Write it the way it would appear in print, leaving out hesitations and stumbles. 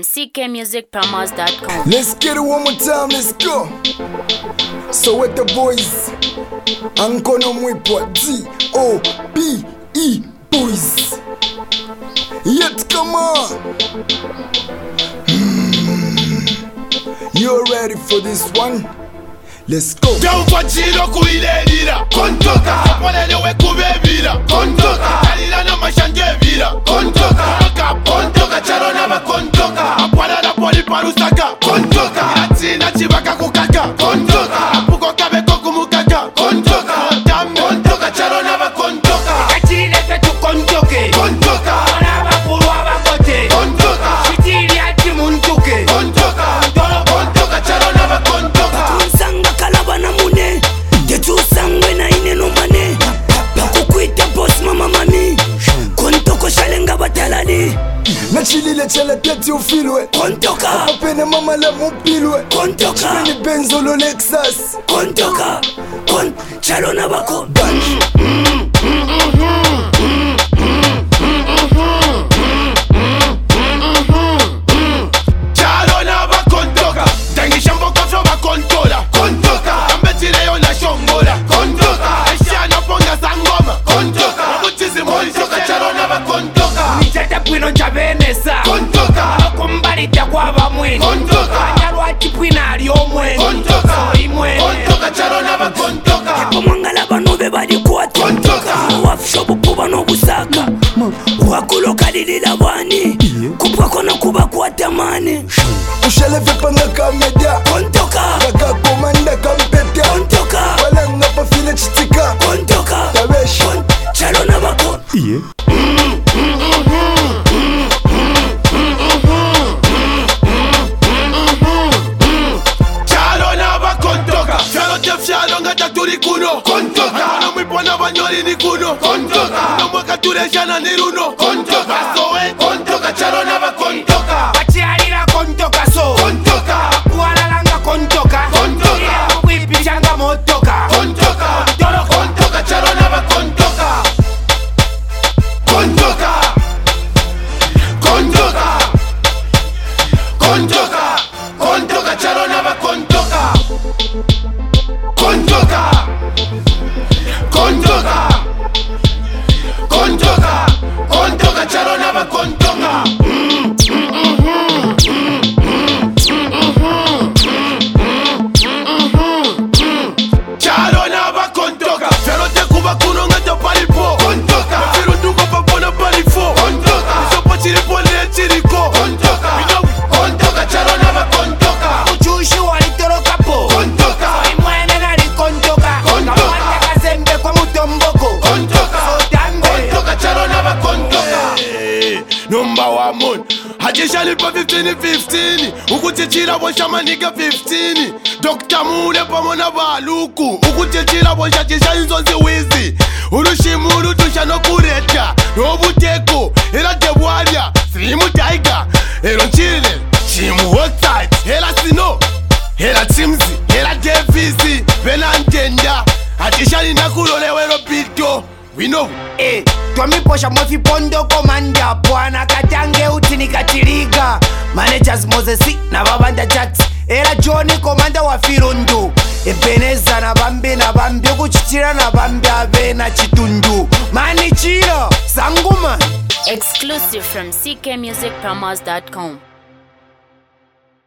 ckmusicpromos.com. Let's get it one more time, let's go. So with the boys, Ankono Mwipwa D-O-B-E boys. Yet come on. You ready for this one? Let's go. Don't watch it, kuilelira kontoka apolele we kubebira kontoka alila na mashangebira kontoka kontoka charona ba kontoka apwala la poli parusaka kontoka atina chibaka kukaka kontoka apuko kabeko kumukaka kontoka kontoka charona ba kontoka kachile fetu kontoke kontoka ona ba kurwa ba kote kontoka shitiri ati muntuke kontoka kontoka charona ba kontoka kalabana mune Getu sangwe na ineno mane Bakukwita boss mama mami Kontoko shalenga batalali Nachilile chele teti ufilwe Kontoka Apapene mama le mupilwe Kontoka Chimeni benzo lo Lexus Kontoka Chalona bako Chalona ba kontoka Tangi shambo kofro ba kontola kontoka Ambetireyo na shongola kontoka Aishana ponga sangoma kontoka Mutizi kontoka chalona ba kontoka Nitata pwino nchabenesa kontoka Kumbalita kwa ba mwene kontoka Anyalwa chipwina ali omwene kontoka kontoka chalona ba kontoka Epo mwangala banove bali kwati kontoka Wafishobu kuba no busaka Wakuloka lilila wani Kupwa kona kuba kwa tamani Usheleve panga kamedia Kontoka Kaka komanda kampeta Kontoka Wala ngapa file chitika Kontoka Tabesh Chalona bako Chalona ba kontoka Chalo tefshalo ngata turi kuno kontoka Ano mwipona banyori ni kuno kontoka Ano mwaka tureshana ni runo kontoka Soe kontoka chalona ba kontoka Bachialira kontoka so kontoka Kualalanga kontoka kontoka Wipichanga motoka kontoka kontoka chalona ba kontoka kontoka kontoka kontoka kontoka chalona ba kontoka kontoka kontoka kontoka kontoka chalona ba kontoka Chalona ba kontoka Fero te kuba kuno ngata palipo kontoka Fero ndugo papona palifo kontoka Isopo chiripo le chiriko kontoka kontoka chalona ba kontoka Uchushi walitoroka po kontoka Imwene nari kontoka Kamwanda kazembe kwa mutomboko kontoka Sotambe kontoka chalona ba kontoka Number one moon Hajishali pa 15 Ukutichira bosha maniga 15 Dr. Mule pamona baluku Ukutichira bosha chisha inzonzi wizi Urushimuru tusha no kureta Nobuteko Hela tebwalia Slimu taiga Helo nchile Chimu outside Hela sino Hela chimzi Hela devisi Bela ntenda Hajishali nakulole wero pito We know Twamiposha mwafi pondo komanda Bwana katange utini katiliga Managers Mosesi na babanda Jax Era Johnny komanda wa Firundu Ebeneza na bambi Ukuchichira na bambi abe na chitundu Manichiro Sanguma Exclusive from ckmusicpromos.com.